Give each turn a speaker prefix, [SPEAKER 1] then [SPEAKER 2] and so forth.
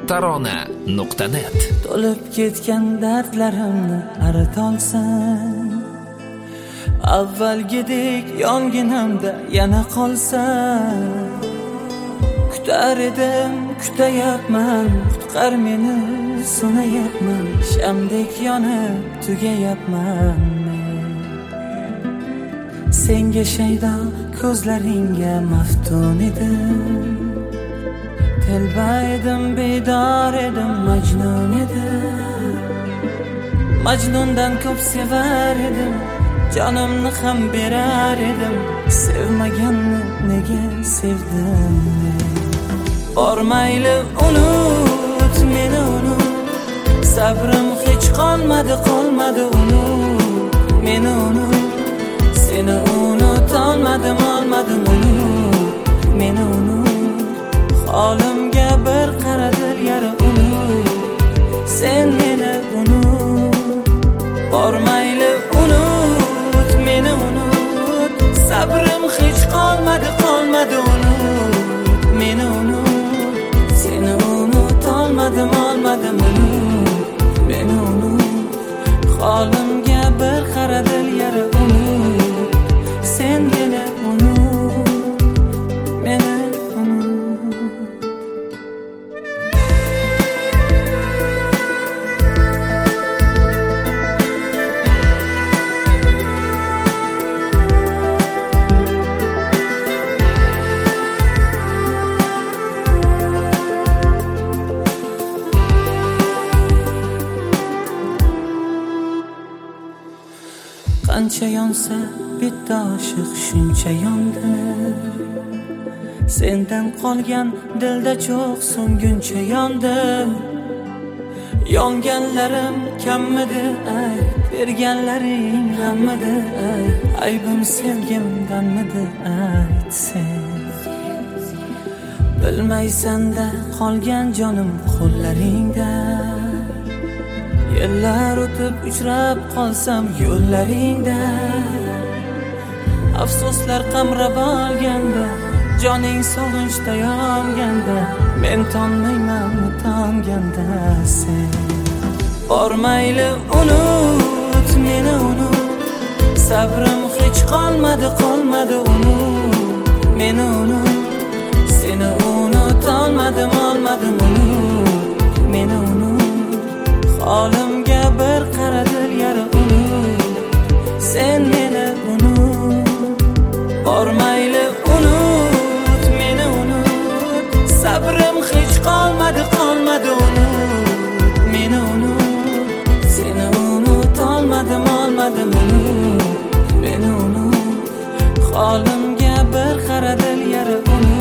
[SPEAKER 1] tarona.net.
[SPEAKER 2] To'lib ketgan dardlarimni aritolsam, avvalgidek yonginamda yana qolsam, kutar edim, kutayapman, qutqar meni, so'nayapman, shamdek yonib tugayapman. Senga shaydo ko'zlaringga maftun edim, telba edim, bedor edim, majnun edim. Majnundan ko'p sevar edim, jonimni ham berar edim. Sevmaganni nega sevdim? Bormayli unut, meni unut, sabrim hech qolmadi, unut, meni unut. Seni unutolmadim, unut, meni unut. Holimga bir qaradir yara unut, sen meni unut. Bormayli unut, meni unut, sabrim hech qolmadi, unut, meni unut. Seni unutolmadim, unut, meni unut. Holimga bir qaradir yara unut, sen meni unut, meni unut. Qancha yonsa bitta oshiq shuncha yondi. Sendan qolgan dilda cho'q so'nguncha yondim. Yonganlarim kammidi ay, berganlaring hammidi ay. Aybim sevgimdanmidi aytsen. Bilmaysan-da qolgan jonim qo'llaringda. Yillar o'tib uchrab qolsam yo'llaringda, afsuslar qamrab olganda, joning sog'inchda yonganda, men tonmayman tonganda sen. Bormayli unut, meni unut, sabrim hech qolmadi, unut, meni unut. Seni unutolmadim, unut, meni unut. Holimga bir qaradir yara unut, sen meni unut. Bormayli unut, meni unut, sabrim hech qolmadi, unut, meni unut. Seni unutolmadim, unut, meni unut. Holimga bir qaradir yara unut.